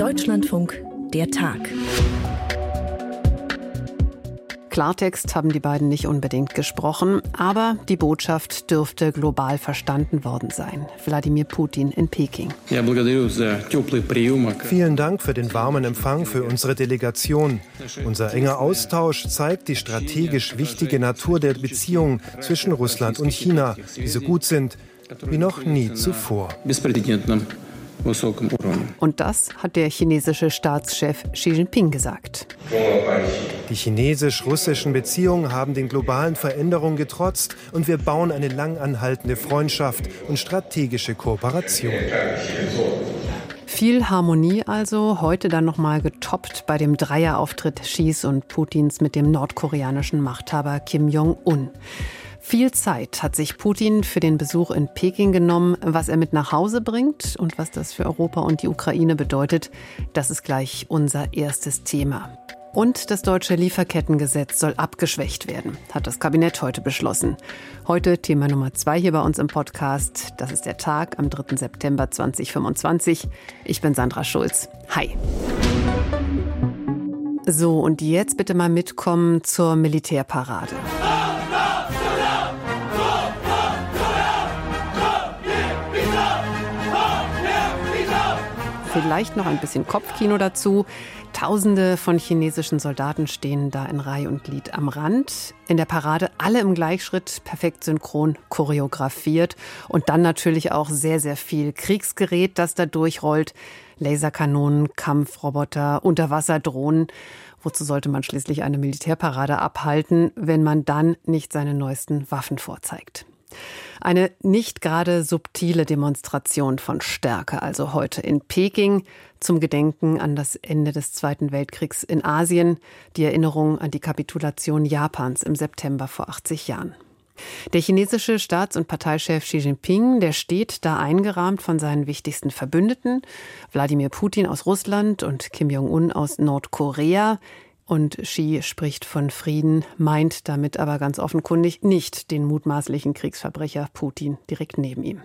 Deutschlandfunk, der Tag. Klartext haben die beiden nicht unbedingt gesprochen, aber die Botschaft dürfte global verstanden worden sein. Wladimir Putin in Peking. Vielen Dank für den warmen Empfang für unsere Delegation. Unser enger Austausch zeigt die strategisch wichtige Natur der Beziehungen zwischen Russland und China, die so gut sind wie noch nie zuvor. Und das hat der chinesische Staatschef Xi Jinping gesagt. Die chinesisch-russischen Beziehungen haben den globalen Veränderungen getrotzt und wir bauen eine lang anhaltende Freundschaft und strategische Kooperation. Viel Harmonie also, heute dann nochmal getoppt bei dem Dreierauftritt Xis und Putins mit dem nordkoreanischen Machthaber Kim Jong-un. Viel Zeit hat sich Putin für den Besuch in Peking genommen. Was er mit nach Hause bringt und was das für Europa und die Ukraine bedeutet, das ist gleich unser erstes Thema. Und das deutsche Lieferkettengesetz soll abgeschwächt werden, hat das Kabinett heute beschlossen. Heute Thema Nummer 2 hier bei uns im Podcast. Das ist der Tag am 3. September 2025. Ich bin Sandra Schulz. Hi. So, und jetzt bitte mal mitkommen zur Militärparade. Vielleicht noch ein bisschen Kopfkino dazu. Tausende von chinesischen Soldaten stehen da in Reih und Glied am Rand. In der Parade alle im Gleichschritt, perfekt synchron choreografiert. Und dann natürlich auch sehr, sehr viel Kriegsgerät, das da durchrollt. Laserkanonen, Kampfroboter, Unterwasserdrohnen. Wozu sollte man schließlich eine Militärparade abhalten, wenn man dann nicht seine neuesten Waffen vorzeigt? Eine nicht gerade subtile Demonstration von Stärke, also heute in Peking, zum Gedenken an das Ende des Zweiten Weltkriegs in Asien, die Erinnerung an die Kapitulation Japans im September vor 80 Jahren. Der chinesische Staats- und Parteichef Xi Jinping, der steht da eingerahmt von seinen wichtigsten Verbündeten, Wladimir Putin aus Russland und Kim Jong-un aus Nordkorea. Und Xi spricht von Frieden, meint damit aber ganz offenkundig nicht den mutmaßlichen Kriegsverbrecher Putin direkt neben ihm.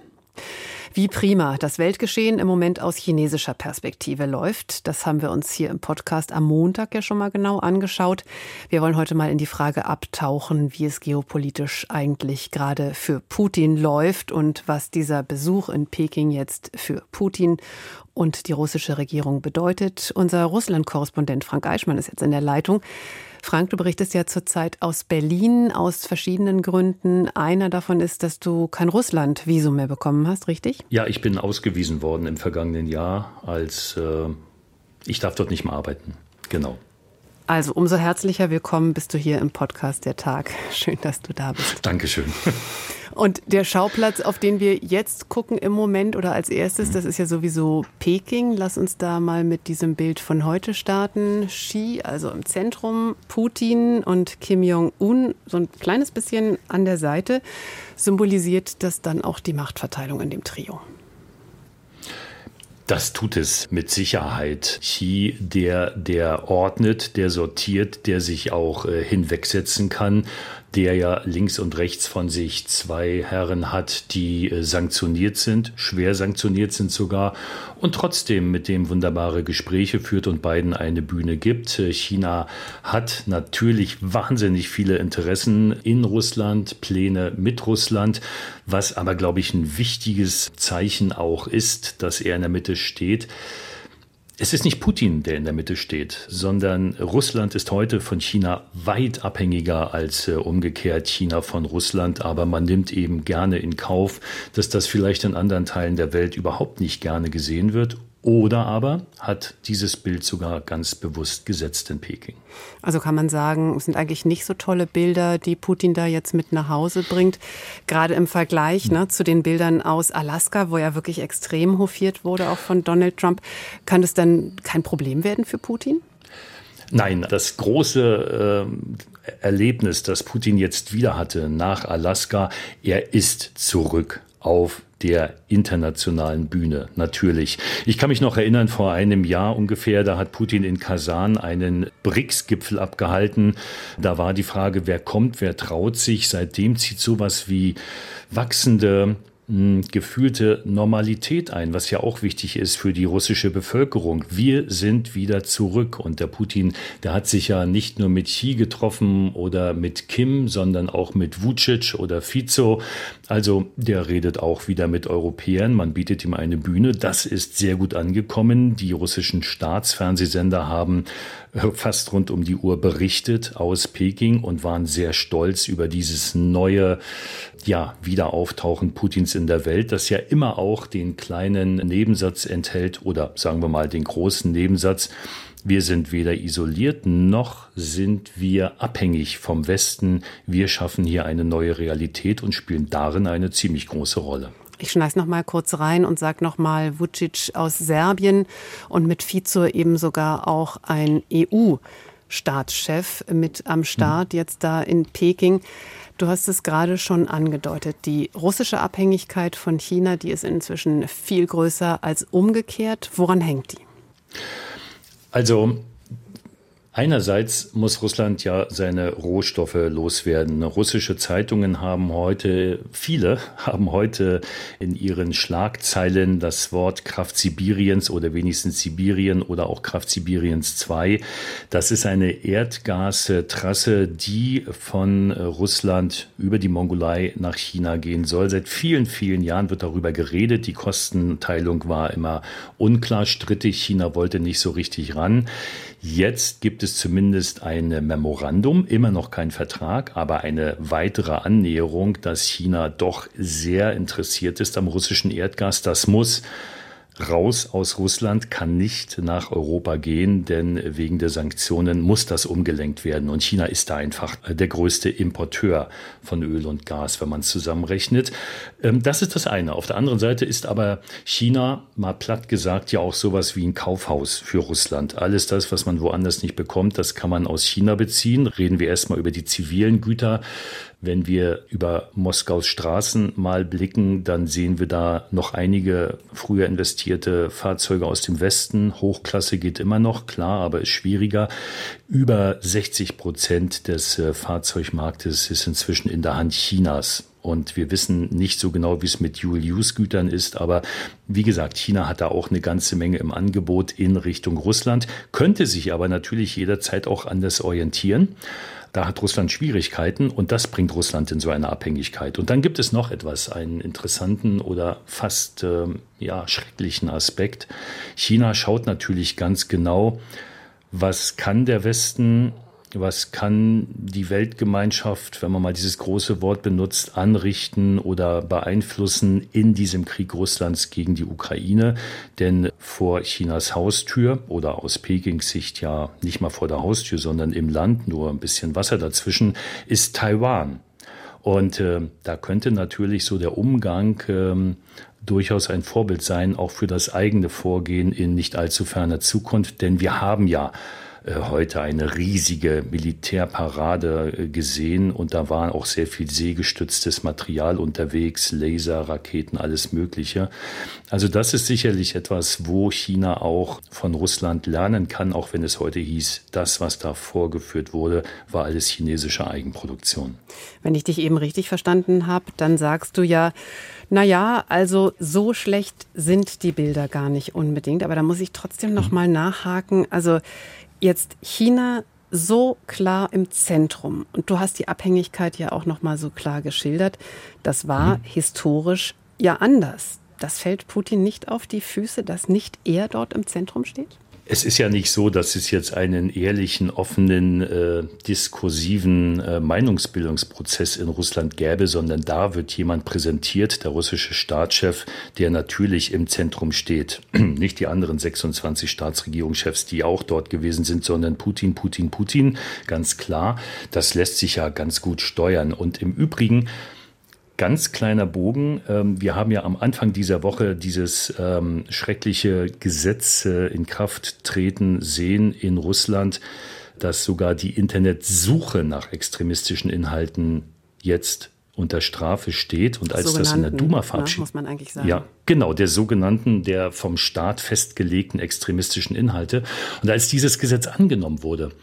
Wie prima das Weltgeschehen im Moment aus chinesischer Perspektive läuft, das haben wir uns hier im Podcast am Montag ja schon mal genau angeschaut. Wir wollen heute mal in die Frage abtauchen, wie es geopolitisch eigentlich gerade für Putin läuft und was dieser Besuch in Peking jetzt für Putin und die russische Regierung bedeutet. Unser Russland-Korrespondent Frank Eichmann ist jetzt in der Leitung. Frank, du berichtest ja zurzeit aus Berlin aus verschiedenen Gründen. Einer davon ist, dass du kein Russland-Visum mehr bekommen hast, richtig? Ja, ich bin ausgewiesen worden im vergangenen Jahr, als ich darf dort nicht mehr arbeiten. Genau. Also umso herzlicher willkommen bist du hier im Podcast Der Tag. Schön, dass du da bist. Dankeschön. Und der Schauplatz, auf den wir jetzt gucken im Moment oder als erstes, das ist ja sowieso Peking. Lass uns da mal mit diesem Bild von heute starten. Xi, also im Zentrum, Putin und Kim Jong-un so ein kleines bisschen an der Seite. Symbolisiert das dann auch die Machtverteilung in dem Trio? Das tut es mit Sicherheit. Xi, der ordnet, der sortiert, der sich auch hinwegsetzen kann, der ja links und rechts von sich zwei Herren hat, die sanktioniert sind, schwer sanktioniert sind sogar und trotzdem mit dem wunderbare Gespräche führt und beiden eine Bühne gibt. China hat natürlich wahnsinnig viele Interessen in Russland, Pläne mit Russland, was aber, glaube ich, ein wichtiges Zeichen auch ist, dass er in der Mitte steht. Es ist nicht Putin, der in der Mitte steht, sondern Russland ist heute von China weit abhängiger als umgekehrt China von Russland. Aber man nimmt eben gerne in Kauf, dass das vielleicht in anderen Teilen der Welt überhaupt nicht gerne gesehen wird. Oder aber hat dieses Bild sogar ganz bewusst gesetzt in Peking. Also kann man sagen, es sind eigentlich nicht so tolle Bilder, die Putin da jetzt mit nach Hause bringt. Gerade im Vergleich zu den Bildern aus Alaska, wo er wirklich extrem hofiert wurde, auch von Donald Trump. Kann das dann kein Problem werden für Putin? Nein, das große Erlebnis, das Putin jetzt wieder hatte nach Alaska, er ist zurück auf der internationalen Bühne, natürlich. Ich kann mich noch erinnern, vor einem Jahr ungefähr, da hat Putin in Kasan einen BRICS-Gipfel abgehalten. Da war die Frage, wer kommt, wer traut sich. Seitdem zieht sowas wie wachsende gefühlte Normalität ein, was ja auch wichtig ist für die russische Bevölkerung. Wir sind wieder zurück und der Putin, der hat sich ja nicht nur mit Xi getroffen oder mit Kim, sondern auch mit Vučić oder Fico. Also der redet auch wieder mit Europäern, man bietet ihm eine Bühne. Das ist sehr gut angekommen. Die russischen Staatsfernsehsender haben fast rund um die Uhr berichtet aus Peking und waren sehr stolz über dieses neue Wiederauftauchen Putins in der Welt, das ja immer auch den kleinen Nebensatz enthält oder sagen wir mal den großen Nebensatz: Wir sind weder isoliert noch sind wir abhängig vom Westen. Wir schaffen hier eine neue Realität und spielen darin eine ziemlich große Rolle. Ich schneide noch mal kurz rein und sage noch mal Vučić aus Serbien und mit Fico eben sogar auch ein EU-Staatschef mit am Start, jetzt da in Peking. Du hast es gerade schon angedeutet, die russische Abhängigkeit von China, die ist inzwischen viel größer als umgekehrt. Woran hängt die? Also einerseits muss Russland ja seine Rohstoffe loswerden. Russische Zeitungen viele haben heute in ihren Schlagzeilen das Wort Kraft Sibiriens oder wenigstens Sibirien oder auch Kraft Sibiriens 2. Das ist eine Erdgastrasse, die von Russland über die Mongolei nach China gehen soll. Seit vielen, vielen Jahren wird darüber geredet. Die Kostenteilung war immer unklar, strittig. China wollte nicht so richtig ran. Jetzt gibt es zumindest ein Memorandum, immer noch kein Vertrag, aber eine weitere Annäherung, dass China doch sehr interessiert ist am russischen Erdgas. Das muss raus aus Russland, kann nicht nach Europa gehen, denn wegen der Sanktionen muss das umgelenkt werden. Und China ist da einfach der größte Importeur von Öl und Gas, wenn man es zusammenrechnet. Das ist das eine. Auf der anderen Seite ist aber China, mal platt gesagt, ja auch sowas wie ein Kaufhaus für Russland. Alles das, was man woanders nicht bekommt, das kann man aus China beziehen. Reden wir erstmal über die zivilen Güter. Wenn wir über Moskaus Straßen mal blicken, dann sehen wir da noch einige früher investierte Fahrzeuge aus dem Westen. Hochklasse geht immer noch, klar, aber ist schwieriger. Über 60% des Fahrzeugmarktes ist inzwischen in der Hand Chinas. Und wir wissen nicht so genau, wie es mit Dual-Use-Gütern ist. Aber wie gesagt, China hat da auch eine ganze Menge im Angebot in Richtung Russland, könnte sich aber natürlich jederzeit auch anders orientieren. Da hat Russland Schwierigkeiten und das bringt Russland in so eine Abhängigkeit. Und dann gibt es noch etwas, einen interessanten oder fast schrecklichen Aspekt. China schaut natürlich ganz genau, was kann der Westen, was kann die Weltgemeinschaft, wenn man mal dieses große Wort benutzt, anrichten oder beeinflussen in diesem Krieg Russlands gegen die Ukraine. Denn vor Chinas Haustür oder aus Pekings Sicht ja nicht mal vor der Haustür, sondern im Land, nur ein bisschen Wasser dazwischen, ist Taiwan. Und da könnte natürlich so der Umgang durchaus ein Vorbild sein, auch für das eigene Vorgehen in nicht allzu ferner Zukunft. Denn wir haben ja heute eine riesige Militärparade gesehen und da war auch sehr viel seegestütztes Material unterwegs, Laser, Raketen, alles Mögliche. Also das ist sicherlich etwas, wo China auch von Russland lernen kann, auch wenn es heute hieß, das, was da vorgeführt wurde, war alles chinesische Eigenproduktion. Wenn ich dich eben richtig verstanden habe, dann sagst du ja, also so schlecht sind die Bilder gar nicht unbedingt, aber da muss ich trotzdem noch mal nachhaken. Also jetzt China so klar im Zentrum und du hast die Abhängigkeit ja auch noch mal so klar geschildert. Das war historisch ja anders. Das fällt Putin nicht auf die Füße, dass nicht er dort im Zentrum steht? Es ist ja nicht so, dass es jetzt einen ehrlichen, offenen, diskursiven Meinungsbildungsprozess in Russland gäbe, sondern da wird jemand präsentiert, der russische Staatschef, der natürlich im Zentrum steht. Nicht die anderen 26 Staatsregierungschefs, die auch dort gewesen sind, sondern Putin, ganz klar. Das lässt sich ja ganz gut steuern. Und im Übrigen, ganz kleiner Bogen. Wir haben ja am Anfang dieser Woche dieses schreckliche Gesetz in Kraft treten sehen in Russland, dass sogar die Internetsuche nach extremistischen Inhalten jetzt unter Strafe steht. Und als das in der Duma verabschiedet, muss man eigentlich sagen. Ja, genau, der vom Staat festgelegten extremistischen Inhalte. Und als dieses Gesetz angenommen wurde,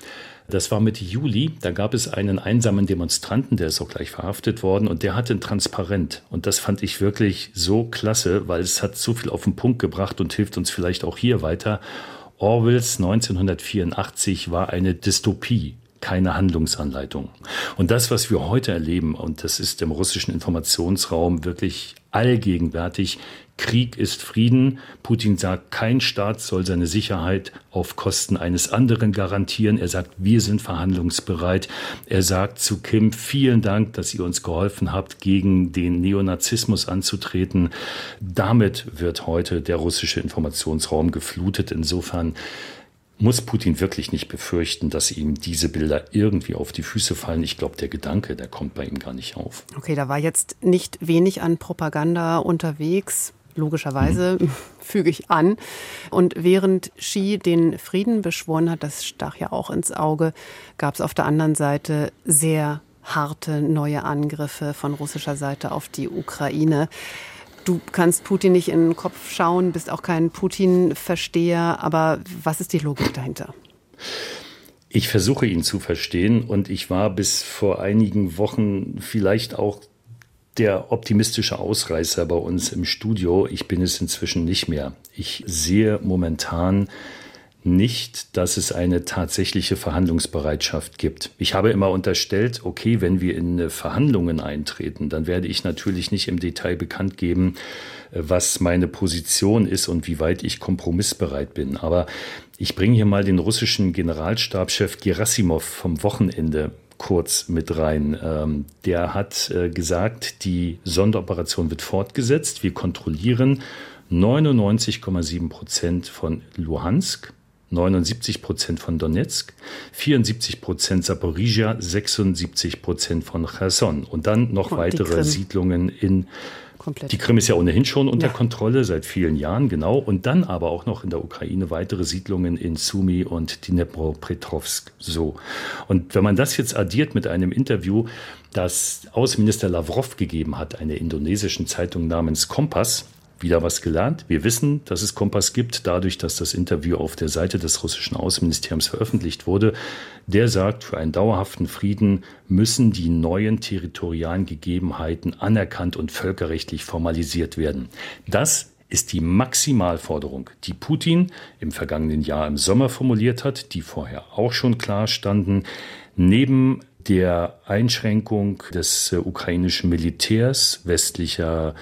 Das war Mitte Juli. Da gab es einen einsamen Demonstranten, der ist auch gleich verhaftet worden. Und der hatte ein Transparent. Und das fand ich wirklich so klasse, weil es hat so viel auf den Punkt gebracht und hilft uns vielleicht auch hier weiter. Orwells 1984 war eine Dystopie, keine Handlungsanleitung. Und das, was wir heute erleben, und das ist im russischen Informationsraum wirklich allgegenwärtig, Krieg ist Frieden. Putin sagt, kein Staat soll seine Sicherheit auf Kosten eines anderen garantieren. Er sagt, wir sind verhandlungsbereit. Er sagt zu Kim, vielen Dank, dass ihr uns geholfen habt, gegen den Neonazismus anzutreten. Damit wird heute der russische Informationsraum geflutet. Insofern muss Putin wirklich nicht befürchten, dass ihm diese Bilder irgendwie auf die Füße fallen. Ich glaube, der Gedanke, der kommt bei ihm gar nicht auf. Okay, da war jetzt nicht wenig an Propaganda unterwegs. Logischerweise füge ich an. Und während Xi den Frieden beschworen hat, das stach ja auch ins Auge, gab es auf der anderen Seite sehr harte neue Angriffe von russischer Seite auf die Ukraine. Du kannst Putin nicht in den Kopf schauen, bist auch kein Putin-Versteher, aber was ist die Logik dahinter? Ich versuche ihn zu verstehen und ich war bis vor einigen Wochen vielleicht auch der optimistische Ausreißer bei uns im Studio. Ich bin es inzwischen nicht mehr. Ich sehe momentan nicht, dass es eine tatsächliche Verhandlungsbereitschaft gibt. Ich habe immer unterstellt, okay, wenn wir in Verhandlungen eintreten, dann werde ich natürlich nicht im Detail bekannt geben, was meine Position ist und wie weit ich kompromissbereit bin. Aber ich bringe hier mal den russischen Generalstabschef Gerasimov vom Wochenende kurz mit rein. Der hat gesagt, die Sonderoperation wird fortgesetzt. Wir kontrollieren 99,7% von Luhansk, 79% von Donetsk, 74% Saporizhia, 76% von Cherson und dann noch weitere Siedlungen in komplett. Die Krim ist ja ohnehin schon unter Kontrolle seit vielen Jahren, genau. Und dann aber auch noch in der Ukraine weitere Siedlungen in Sumy und Dnipropetrovsk. So. Und wenn man das jetzt addiert mit einem Interview, das Außenminister Lavrov gegeben hat, einer indonesischen Zeitung namens Kompass, wieder was gelernt. Wir wissen, dass es Kompass gibt, dadurch, dass das Interview auf der Seite des russischen Außenministeriums veröffentlicht wurde. Der sagt, für einen dauerhaften Frieden müssen die neuen territorialen Gegebenheiten anerkannt und völkerrechtlich formalisiert werden. Das ist die Maximalforderung, die Putin im vergangenen Jahr im Sommer formuliert hat, die vorher auch schon klar standen. Neben der Einschränkung des ukrainischen Militärs, westlicher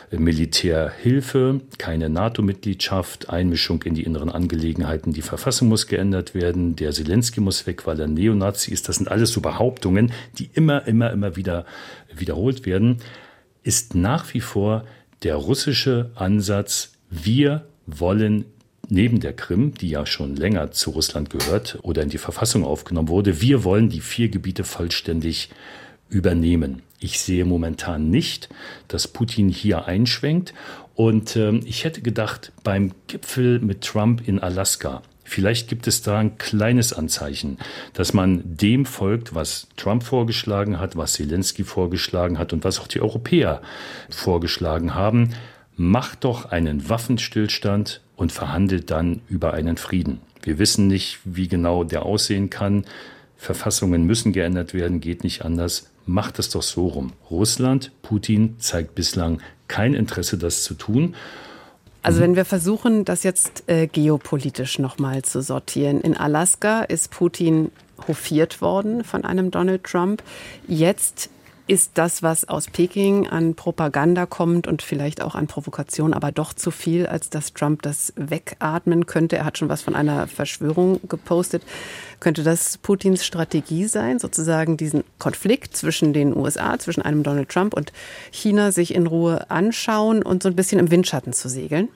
Militärhilfe, keine NATO-Mitgliedschaft, Einmischung in die inneren Angelegenheiten, die Verfassung muss geändert werden, der Zelensky muss weg, weil er Neonazi ist. Das sind alles so Behauptungen, die immer wieder wiederholt werden. Ist nach wie vor der russische Ansatz, wir wollen neben der Krim, die ja schon länger zu Russland gehört oder in die Verfassung aufgenommen wurde, wir wollen die 4 Gebiete vollständig übernehmen. Ich sehe momentan nicht, dass Putin hier einschwenkt. Und ich hätte gedacht, beim Gipfel mit Trump in Alaska, vielleicht gibt es da ein kleines Anzeichen, dass man dem folgt, was Trump vorgeschlagen hat, was Zelensky vorgeschlagen hat und was auch die Europäer vorgeschlagen haben. Macht doch einen Waffenstillstand und verhandelt dann über einen Frieden. Wir wissen nicht, wie genau der aussehen kann. Verfassungen müssen geändert werden, geht nicht anders. Macht es doch so rum. Russland, Putin zeigt bislang kein Interesse, das zu tun. Also wenn wir versuchen, das jetzt geopolitisch nochmal zu sortieren. In Alaska ist Putin hofiert worden von einem Donald Trump. Jetzt ist das, was aus Peking an Propaganda kommt und vielleicht auch an Provokation, aber doch zu viel, als dass Trump das wegatmen könnte. Er hat schon was von einer Verschwörung gepostet. Könnte das Putins Strategie sein, sozusagen diesen Konflikt zwischen den USA, zwischen einem Donald Trump und China sich in Ruhe anschauen und so ein bisschen im Windschatten zu segeln?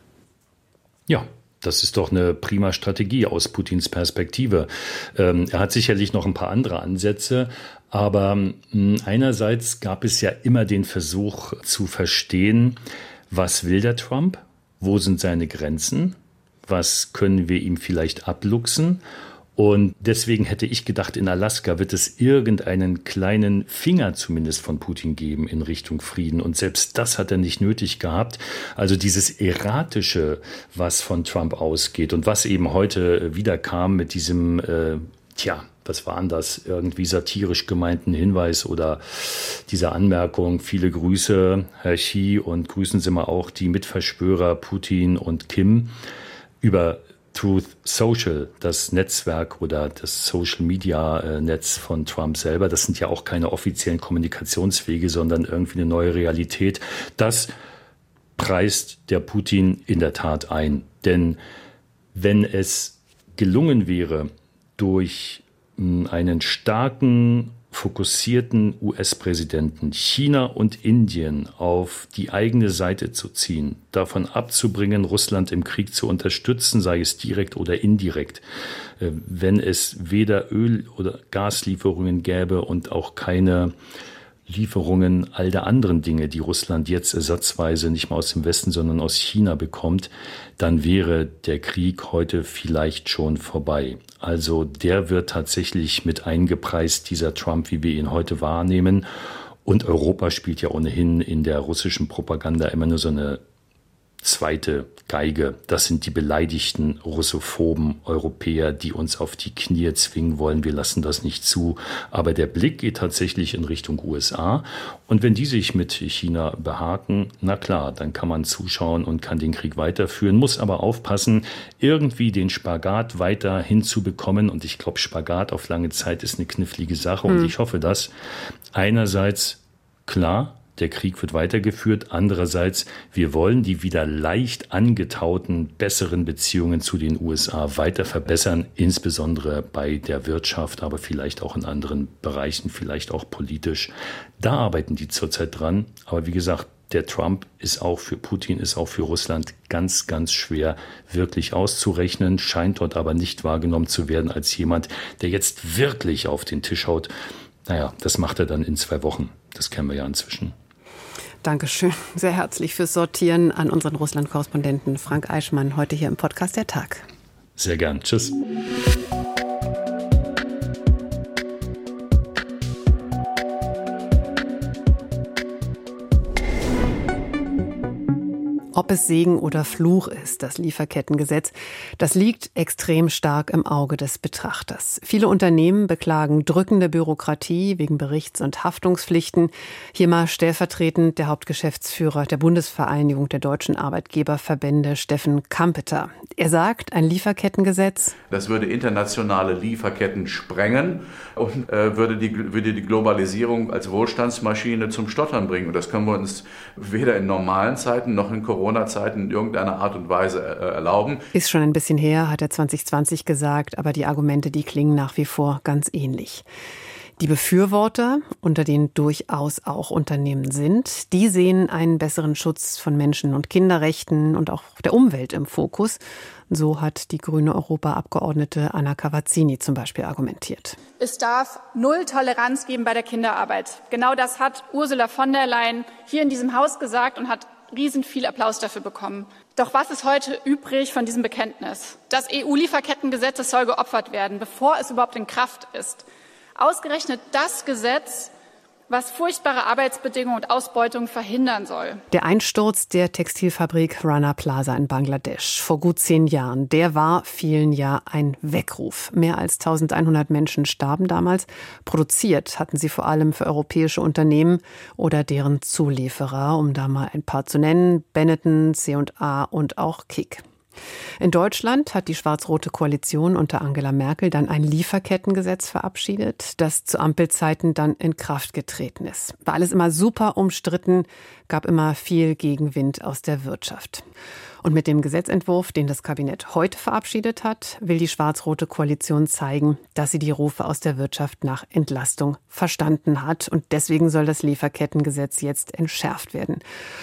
Ja. Das ist doch eine prima Strategie aus Putins Perspektive. Er hat sicherlich noch ein paar andere Ansätze, aber einerseits gab es ja immer den Versuch zu verstehen, was will der Trump, wo sind seine Grenzen, was können wir ihm vielleicht abluchsen. Und deswegen hätte ich gedacht, in Alaska wird es irgendeinen kleinen Finger zumindest von Putin geben in Richtung Frieden. Und selbst das hat er nicht nötig gehabt. Also dieses Erratische, was von Trump ausgeht und was eben heute wieder kam mit diesem was war denn das? Irgendwie satirisch gemeinten Hinweis oder diese Anmerkung, viele Grüße, Herr Xi, und grüßen Sie mal auch die Mitverschwörer Putin und Kim über Truth Social, das Netzwerk oder das Social-Media-Netz von Trump selber. Das sind ja auch keine offiziellen Kommunikationswege, sondern irgendwie eine neue Realität. Das preist der Putin in der Tat ein. Denn wenn es gelungen wäre, durch einen starken, fokussierten US-Präsidenten China und Indien auf die eigene Seite zu ziehen, davon abzubringen, Russland im Krieg zu unterstützen, sei es direkt oder indirekt, wenn es weder Öl- oder Gaslieferungen gäbe und auch keine Lieferungen all der anderen Dinge, die Russland jetzt ersatzweise nicht mehr aus dem Westen, sondern aus China bekommt, dann wäre der Krieg heute vielleicht schon vorbei. Also der wird tatsächlich mit eingepreist, dieser Trump, wie wir ihn heute wahrnehmen. Und Europa spielt ja ohnehin in der russischen Propaganda immer nur so eine zweite Geige. Das sind die beleidigten russophoben Europäer, die uns auf die Knie zwingen wollen. Wir lassen das nicht zu. Aber der Blick geht tatsächlich in Richtung USA. Und wenn die sich mit China behaken, na klar, dann kann man zuschauen und kann den Krieg weiterführen, muss aber aufpassen, irgendwie den Spagat weiter hinzubekommen. Und ich glaube, Spagat auf lange Zeit ist eine knifflige Sache. Und ich hoffe, dass einerseits klar, der Krieg wird weitergeführt. Andererseits, wir wollen die wieder leicht angetauten, besseren Beziehungen zu den USA weiter verbessern, insbesondere bei der Wirtschaft, aber vielleicht auch in anderen Bereichen, vielleicht auch politisch. Da arbeiten die zurzeit dran. Aber wie gesagt, der Trump ist auch für Putin, ist auch für Russland ganz, ganz schwer wirklich auszurechnen, scheint dort aber nicht wahrgenommen zu werden als jemand, der jetzt wirklich auf den Tisch haut. Naja, das macht er dann in 2 Wochen. Das kennen wir ja inzwischen. Dankeschön sehr herzlich fürs Sortieren an unseren Russland-Korrespondenten Frank Eichmann, heute hier im Podcast Der Tag. Sehr gern. Tschüss. Ob es Segen oder Fluch ist, das Lieferkettengesetz, das liegt extrem stark im Auge des Betrachters. Viele Unternehmen beklagen drückende Bürokratie wegen Berichts- und Haftungspflichten. Hier mal stellvertretend der Hauptgeschäftsführer der Bundesvereinigung der deutschen Arbeitgeberverbände, Steffen Kampeter. Er sagt, ein Lieferkettengesetz, das würde internationale Lieferketten sprengen und würde die Globalisierung als Wohlstandsmaschine zum Stottern bringen. Und das können wir uns weder in normalen Zeiten noch in Corona-Zeiten in irgendeiner Art und Weise erlauben. Ist schon ein bisschen her, hat er 2020 gesagt, aber die Argumente, die klingen nach wie vor ganz ähnlich. Die Befürworter, unter denen durchaus auch Unternehmen sind, die sehen einen besseren Schutz von Menschen- und Kinderrechten und auch der Umwelt im Fokus. So hat die grüne Europaabgeordnete Anna Cavazzini zum Beispiel argumentiert. Es darf null Toleranz geben bei der Kinderarbeit. Genau das hat Ursula von der Leyen hier in diesem Haus gesagt und hat riesen viel Applaus dafür bekommen. Doch was ist heute übrig von diesem Bekenntnis? Das EU-Lieferkettengesetz soll geopfert werden, bevor es überhaupt in Kraft ist. Ausgerechnet das Gesetz, was furchtbare Arbeitsbedingungen und Ausbeutung verhindern soll. Der Einsturz der Textilfabrik Rana Plaza in Bangladesch vor gut 10 Jahren, der war vielen ja ein Weckruf. Mehr als 1100 Menschen starben damals. Produziert hatten sie vor allem für europäische Unternehmen oder deren Zulieferer, um da mal ein paar zu nennen, Benetton, C&A und auch Kick. In Deutschland hat die schwarz-rote Koalition unter Angela Merkel dann ein Lieferkettengesetz verabschiedet, das zu Ampelzeiten dann in Kraft getreten ist. War alles immer super umstritten, gab immer viel Gegenwind aus der Wirtschaft. Und mit dem Gesetzentwurf, den das Kabinett heute verabschiedet hat, will die schwarz-rote Koalition zeigen, dass sie die Rufe aus der Wirtschaft nach Entlastung verstanden hat. Und deswegen soll das Lieferkettengesetz jetzt entschärft werden.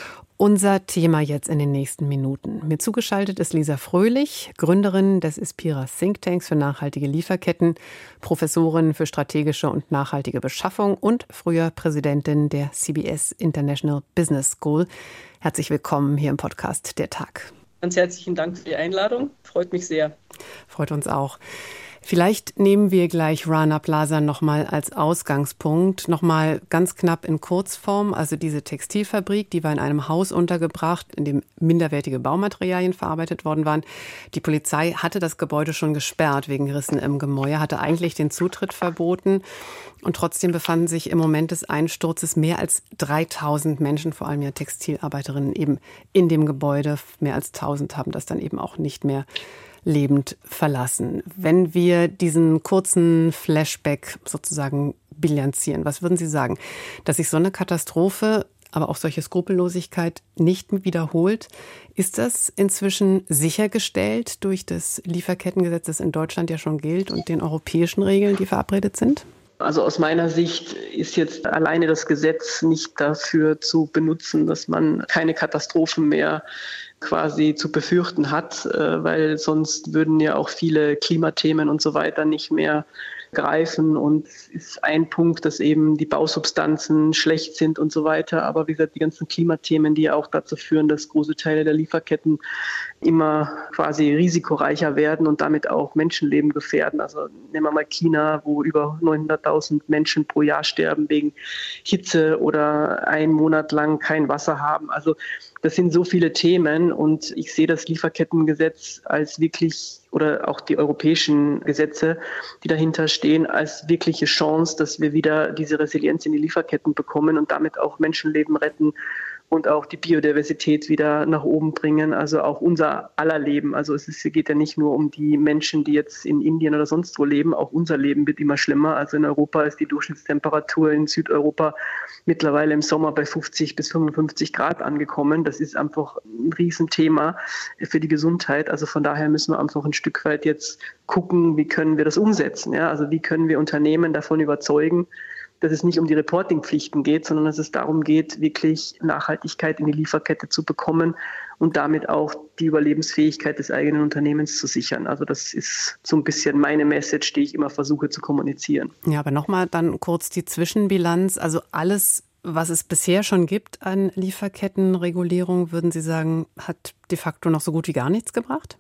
Unser Thema jetzt in den nächsten Minuten. Mir zugeschaltet ist Lisa Fröhlich, Gründerin des Ispira Thinktanks für nachhaltige Lieferketten, Professorin für strategische und nachhaltige Beschaffung und früher Präsidentin der CBS International Business School. Herzlich willkommen hier im Podcast Der Tag. Ganz herzlichen Dank für die Einladung. Freut mich sehr. Freut uns auch. Vielleicht nehmen wir gleich Rana Plaza nochmal als Ausgangspunkt, nochmal ganz knapp in Kurzform. Also diese Textilfabrik, die war in einem Haus untergebracht, in dem minderwertige Baumaterialien verarbeitet worden waren. Die Polizei hatte das Gebäude schon gesperrt wegen Rissen im Gemäuer, hatte eigentlich den Zutritt verboten. Und trotzdem befanden sich im Moment des Einsturzes mehr als 3000 Menschen, vor allem ja Textilarbeiterinnen, eben in dem Gebäude. Mehr als 1000 haben das dann eben auch nicht mehr lebend verlassen. Wenn wir diesen kurzen Flashback sozusagen bilanzieren, was würden Sie sagen? Dass sich so eine Katastrophe, aber auch solche Skrupellosigkeit nicht wiederholt, ist das inzwischen sichergestellt durch das Lieferkettengesetz, das in Deutschland ja schon gilt, und den europäischen Regeln, die verabredet sind? Also aus meiner Sicht ist jetzt alleine das Gesetz nicht dafür zu benutzen, dass man keine Katastrophen mehr quasi zu befürchten hat, weil sonst würden ja auch viele Klimathemen und so weiter nicht mehr greifen. Und es ist ein Punkt, dass eben die Bausubstanzen schlecht sind und so weiter. Aber wie gesagt, die ganzen Klimathemen, die ja auch dazu führen, dass große Teile der Lieferketten immer quasi risikoreicher werden und damit auch Menschenleben gefährden. Also nehmen wir mal China, wo über 900.000 Menschen pro Jahr sterben wegen Hitze oder einen Monat lang kein Wasser haben. Also das sind so viele Themen und ich sehe das Lieferkettengesetz als wirklich, oder auch die europäischen Gesetze, die dahinter stehen, als wirkliche Chance, dass wir wieder diese Resilienz in die Lieferketten bekommen und damit auch Menschenleben retten und auch die Biodiversität wieder nach oben bringen, also auch unser aller Leben. Also es geht ja nicht nur um die Menschen, die jetzt in Indien oder sonst wo leben, auch unser Leben wird immer schlimmer. Also in Europa ist die Durchschnittstemperatur in Südeuropa mittlerweile im Sommer bei 50 bis 55 Grad angekommen. Das ist einfach ein Riesenthema für die Gesundheit. Also von daher müssen wir einfach ein Stück weit jetzt gucken, wie können wir das umsetzen. Ja? Also wie können wir Unternehmen davon überzeugen, dass es nicht um die Reportingpflichten geht, sondern dass es darum geht, wirklich Nachhaltigkeit in die Lieferkette zu bekommen und damit auch die Überlebensfähigkeit des eigenen Unternehmens zu sichern. Also das ist so ein bisschen meine Message, die ich immer versuche zu kommunizieren. Ja, aber nochmal dann kurz die Zwischenbilanz. Also alles, was es bisher schon gibt an Lieferkettenregulierung, würden Sie sagen, hat de facto noch so gut wie gar nichts gebracht?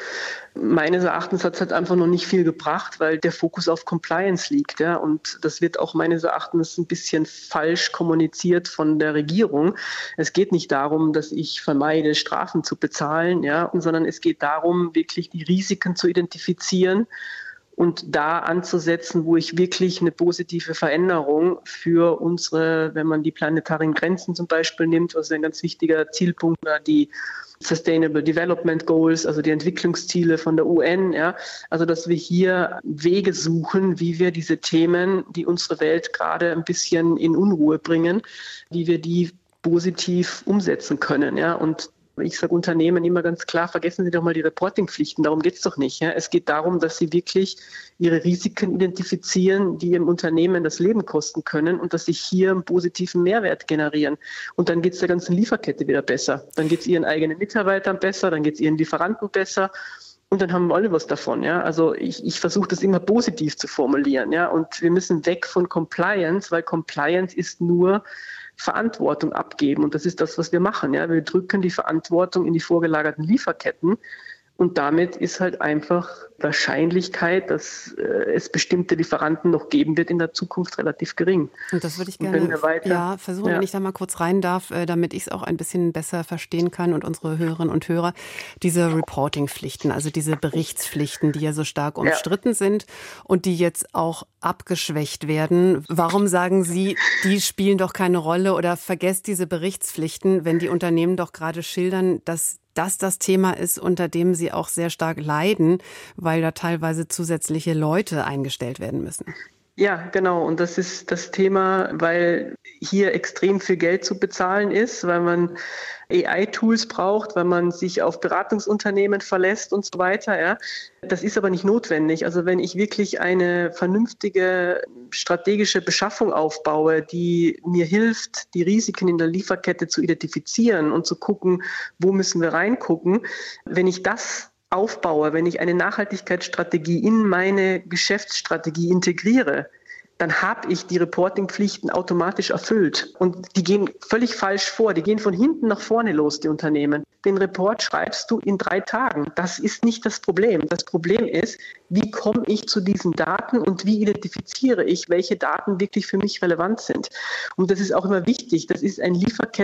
Meines Erachtens hat es halt einfach noch nicht viel gebracht, weil der Fokus auf Compliance liegt. Ja? Und das wird auch meines Erachtens ein bisschen falsch kommuniziert von der Regierung. Es geht nicht darum, dass ich vermeide, Strafen zu bezahlen, ja? Sondern es geht darum, wirklich die Risiken zu identifizieren und da anzusetzen, wo ich wirklich eine positive Veränderung für unsere, wenn man die planetaren Grenzen zum Beispiel nimmt, was ein ganz wichtiger Zielpunkt war, die Sustainable Development Goals, also die Entwicklungsziele von der UN, ja, also dass wir hier Wege suchen, wie wir diese Themen, die unsere Welt gerade ein bisschen in Unruhe bringen, wie wir die positiv umsetzen können, ja, und ich sage Unternehmen immer ganz klar, vergessen Sie doch mal die Reportingpflichten, darum geht es doch nicht. Ja? Es geht darum, dass Sie wirklich Ihre Risiken identifizieren, die Ihrem Unternehmen das Leben kosten können und dass Sie hier einen positiven Mehrwert generieren. Und dann geht es der ganzen Lieferkette wieder besser. Dann geht es Ihren eigenen Mitarbeitern besser, dann geht es Ihren Lieferanten besser. Und dann haben wir alle was davon. Ja? Also ich versuche das immer positiv zu formulieren. Ja? Und wir müssen weg von Compliance, weil Compliance ist nur Verantwortung abgeben. Und das ist das, was wir machen. Ja? Wir drücken die Verantwortung in die vorgelagerten Lieferketten. Und damit ist halt einfach Wahrscheinlichkeit, dass es bestimmte Lieferanten noch geben wird in der Zukunft, relativ gering. Und das würde ich gerne versuchen, wenn ich da mal kurz rein darf, damit ich es auch ein bisschen besser verstehen kann und unsere Hörerinnen und Hörer. Diese Reporting-Pflichten, also diese Berichtspflichten, die ja so stark umstritten sind und die jetzt auch abgeschwächt werden. Warum sagen Sie, die spielen doch keine Rolle oder vergesst diese Berichtspflichten, wenn die Unternehmen doch gerade schildern, dass das Thema ist, unter dem sie auch sehr stark leiden, weil da teilweise zusätzliche Leute eingestellt werden müssen? Ja, genau. Und das ist das Thema, weil hier extrem viel Geld zu bezahlen ist, weil man AI-Tools braucht, weil man sich auf Beratungsunternehmen verlässt und so weiter. Ja. Das ist aber nicht notwendig. Also wenn ich wirklich eine vernünftige strategische Beschaffung aufbaue, die mir hilft, die Risiken in der Lieferkette zu identifizieren und zu gucken, wo müssen wir reingucken, wenn ich das aufbaue, wenn ich eine Nachhaltigkeitsstrategie in meine Geschäftsstrategie integriere, dann habe ich die Reportingpflichten automatisch erfüllt. Und die gehen völlig falsch vor. Die gehen von hinten nach vorne los, die Unternehmen. den Report schreibst du in 3 Tagen. Das ist nicht das Problem. Das Problem ist, wie komme ich zu diesen Daten und wie identifiziere ich, welche Daten wirklich für mich relevant sind. Und das ist auch immer wichtig. Das ist ein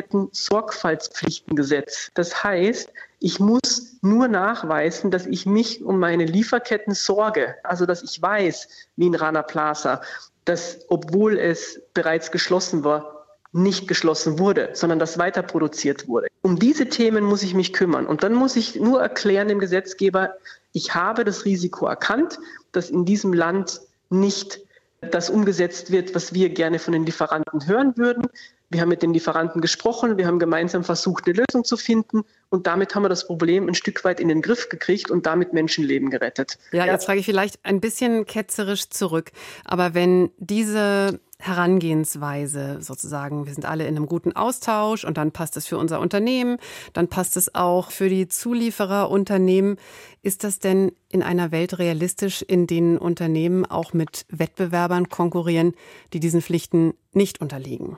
Lieferketten-Sorgfaltspflichtengesetz. Das heißt, ich muss nur nachweisen, dass ich mich um meine Lieferketten sorge. Also, dass ich weiß, wie in Rana Plaza, dass, obwohl es bereits geschlossen war, nicht geschlossen wurde, sondern dass weiter produziert wurde. Um diese Themen muss ich mich kümmern. Und dann muss ich nur erklären dem Gesetzgeber, ich habe das Risiko erkannt, dass in diesem Land nicht das umgesetzt wird, was wir gerne von den Lieferanten hören würden. Wir haben mit den Lieferanten gesprochen, wir haben gemeinsam versucht, eine Lösung zu finden und damit haben wir das Problem ein Stück weit in den Griff gekriegt und damit Menschenleben gerettet. Ja, jetzt frage ich vielleicht ein bisschen ketzerisch zurück, aber wenn diese Herangehensweise sozusagen, wir sind alle in einem guten Austausch und dann passt es für unser Unternehmen, dann passt es auch für die Zuliefererunternehmen. Ist das denn in einer Welt realistisch, in denen Unternehmen auch mit Wettbewerbern konkurrieren, die diesen Pflichten nicht unterliegen?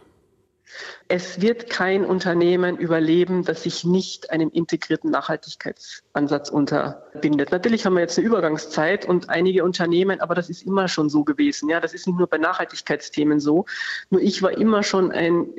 Es wird kein Unternehmen überleben, das sich nicht einem integrierten Nachhaltigkeitsansatz unterbindet. Natürlich haben wir jetzt eine Übergangszeit und einige Unternehmen, aber das ist immer schon so gewesen. Ja, das ist nicht nur bei Nachhaltigkeitsthemen so. Nur ich war immer schon ein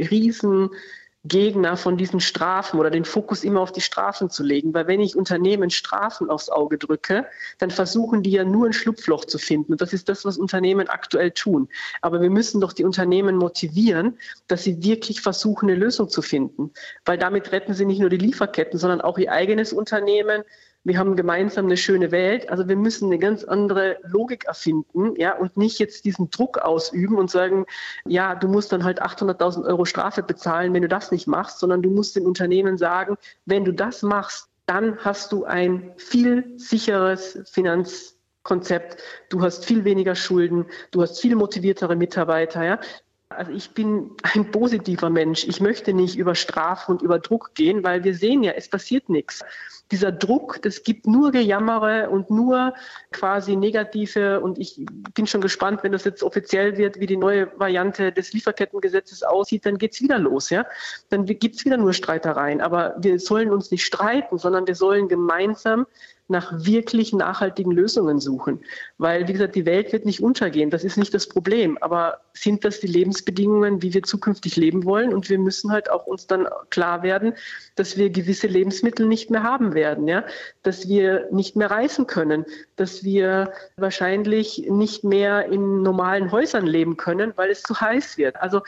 Riesengegner von diesen Strafen oder den Fokus immer auf die Strafen zu legen. Weil wenn ich Unternehmen Strafen aufs Auge drücke, dann versuchen die ja nur ein Schlupfloch zu finden. Und das ist das, was Unternehmen aktuell tun. Aber wir müssen doch die Unternehmen motivieren, dass sie wirklich versuchen, eine Lösung zu finden. Weil damit retten sie nicht nur die Lieferketten, sondern auch ihr eigenes Unternehmen. Wir haben gemeinsam eine schöne Welt. Also wir müssen eine ganz andere Logik erfinden, ja, und nicht jetzt diesen Druck ausüben und sagen, ja, du musst dann halt 800.000 € Strafe bezahlen, wenn du das nicht machst, sondern du musst den Unternehmen sagen, wenn du das machst, dann hast du ein viel sicheres Finanzkonzept, du hast viel weniger Schulden, du hast viel motiviertere Mitarbeiter, ja. Also ich bin ein positiver Mensch. Ich möchte nicht über Strafen und über Druck gehen, weil wir sehen ja, es passiert nichts. Dieser Druck, das gibt nur Gejammere und nur quasi negative. Und ich bin schon gespannt, wenn das jetzt offiziell wird, wie die neue Variante des Lieferkettengesetzes aussieht, dann geht's wieder los, ja. Dann gibt's wieder nur Streitereien. Aber wir sollen uns nicht streiten, sondern wir sollen gemeinsam nach wirklich nachhaltigen Lösungen suchen. Weil, wie gesagt, die Welt wird nicht untergehen. Das ist nicht das Problem. Aber sind das die Lebensbedingungen, wie wir zukünftig leben wollen? Und wir müssen halt auch uns dann klar werden, dass wir gewisse Lebensmittel nicht mehr haben werden, ja? Dass wir nicht mehr reisen können, dass wir wahrscheinlich nicht mehr in normalen Häusern leben können, weil es zu heiß wird. Also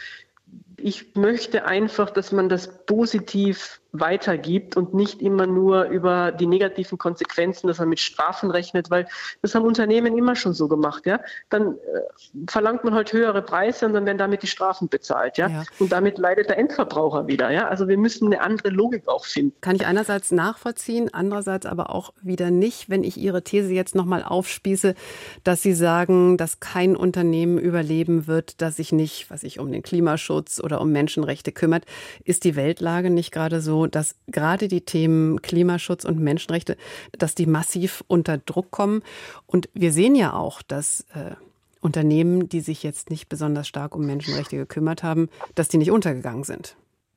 ich möchte einfach, dass man das positiv weitergibt und nicht immer nur über die negativen Konsequenzen, dass man mit Strafen rechnet, weil das haben Unternehmen immer schon so gemacht, ja. Dann verlangt man halt höhere Preise und dann werden damit die Strafen bezahlt, ja. Und damit leidet der Endverbraucher wieder, ja. Also wir müssen eine andere Logik auch finden. Kann ich einerseits nachvollziehen, andererseits aber auch wieder nicht, wenn ich Ihre These jetzt nochmal aufspieße, dass Sie sagen, dass kein Unternehmen überleben wird, das sich nicht, um den Klimaschutz oder um Menschenrechte kümmert. Ist die Weltlage nicht gerade so, dass gerade die Themen Klimaschutz und Menschenrechte, dass die massiv unter Druck kommen? Und wir sehen ja auch, dass Unternehmen, die sich jetzt nicht besonders stark um Menschenrechte gekümmert haben, dass die nicht untergegangen sind.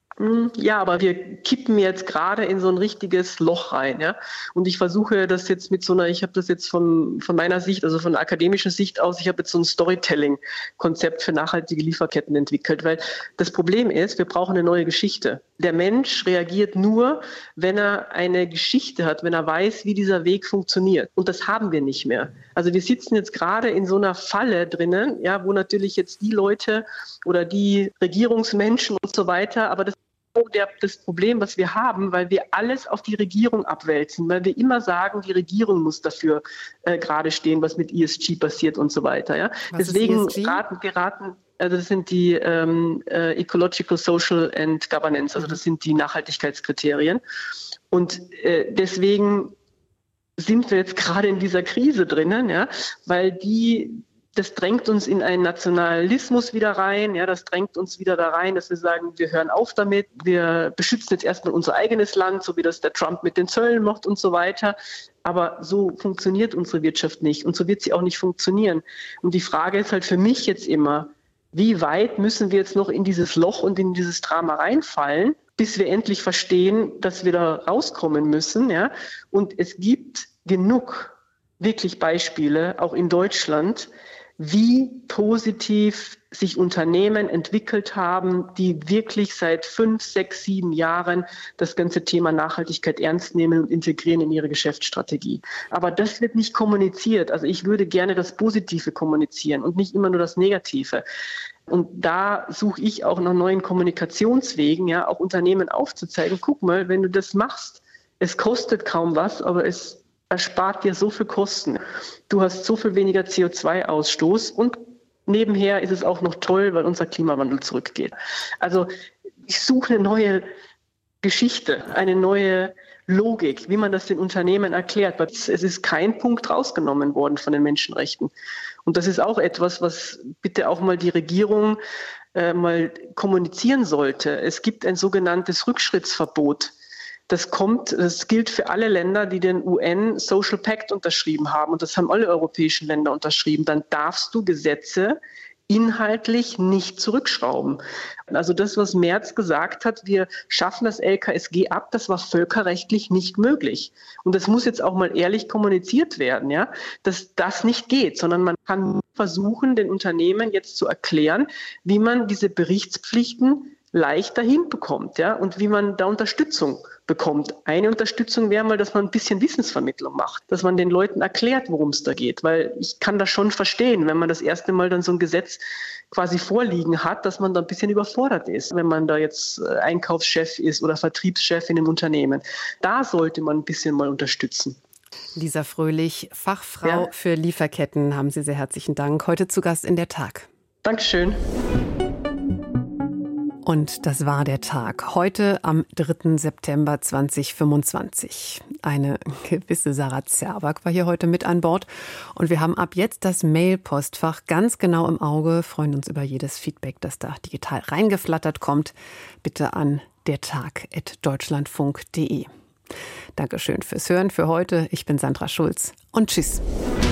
Ja, aber wir kippen jetzt gerade in so ein richtiges Loch rein, ja. Und ich versuche das jetzt mit so einer, ich habe das jetzt von meiner Sicht, also von der akademischen Sicht aus, ich habe jetzt so ein Storytelling-Konzept für nachhaltige Lieferketten entwickelt, weil das Problem ist, wir brauchen eine neue Geschichte. Der Mensch reagiert nur, wenn er eine Geschichte hat, wenn er weiß, wie dieser Weg funktioniert. Und das haben wir nicht mehr. Also wir sitzen jetzt gerade in so einer Falle drinnen, ja, wo natürlich jetzt die Leute oder die Regierungsmenschen und so weiter, aber das Problem, was wir haben, weil wir alles auf die Regierung abwälzen, weil wir immer sagen, die Regierung muss dafür gerade stehen, was mit ESG passiert und so weiter. Ja? Deswegen geraten, also das sind die Ecological, Social and Governance, also das sind die Nachhaltigkeitskriterien. Und deswegen sind wir jetzt gerade in dieser Krise drinnen, ja, weil das drängt uns in einen Nationalismus wieder rein, ja, das drängt uns wieder da rein, dass wir sagen, wir hören auf damit, wir beschützen jetzt erstmal unser eigenes Land, so wie das der Trump mit den Zöllen macht und so weiter. Aber so funktioniert unsere Wirtschaft nicht und so wird sie auch nicht funktionieren. Und die Frage ist halt für mich jetzt immer, wie weit müssen wir jetzt noch in dieses Loch und in dieses Drama reinfallen, bis wir endlich verstehen, dass wir da rauskommen müssen. Ja? Und es gibt genug wirklich Beispiele, auch in Deutschland, wie positiv sich Unternehmen entwickelt haben, die wirklich seit 5, 6, 7 Jahren das ganze Thema Nachhaltigkeit ernst nehmen und integrieren in ihre Geschäftsstrategie. Aber das wird nicht kommuniziert. Also ich würde gerne das Positive kommunizieren und nicht immer nur das Negative. Und da suche ich auch nach neuen Kommunikationswegen, ja, auch Unternehmen aufzuzeigen. Guck mal, wenn du das machst, es kostet kaum was, aber es erspart dir so viel Kosten. Du hast so viel weniger CO2-Ausstoß und nebenher ist es auch noch toll, weil unser Klimawandel zurückgeht. Also ich suche eine neue Geschichte, eine neue Logik, wie man das den Unternehmen erklärt. Es ist kein Punkt rausgenommen worden von den Menschenrechten. Und das ist auch etwas, was bitte auch mal die Regierung mal kommunizieren sollte. Es gibt ein sogenanntes Rückschrittsverbot. Das gilt für alle Länder, die den UN Social Pact unterschrieben haben. Und das haben alle europäischen Länder unterschrieben. Dann darfst du Gesetze inhaltlich nicht zurückschrauben. Also das, was Merz gesagt hat, wir schaffen das LKSG ab, das war völkerrechtlich nicht möglich. Und das muss jetzt auch mal ehrlich kommuniziert werden, ja, dass das nicht geht, sondern man kann versuchen, den Unternehmen jetzt zu erklären, wie man diese Berichtspflichten leichter hinbekommt, ja, und wie man da Unterstützung bekommt. Eine Unterstützung wäre mal, dass man ein bisschen Wissensvermittlung macht, dass man den Leuten erklärt, worum es da geht, weil ich kann das schon verstehen, wenn man das erste Mal dann so ein Gesetz quasi vorliegen hat, dass man da ein bisschen überfordert ist, wenn man da jetzt Einkaufschef ist oder Vertriebschef in einem Unternehmen. Da sollte man ein bisschen mal unterstützen. Lisa Fröhlich, Fachfrau für Lieferketten, haben Sie sehr herzlichen Dank. Heute zu Gast in der Tag. Dankeschön. Und das war der Tag. Heute am 3. September 2025. Eine gewisse Sarah Zerwak war hier heute mit an Bord. Und wir haben ab jetzt das Mail-Postfach ganz genau im Auge, freuen uns über jedes Feedback, das da digital reingeflattert kommt. Bitte an dertag@deutschlandfunk.de. Dankeschön fürs Hören für heute. Ich bin Sandra Schulz und tschüss.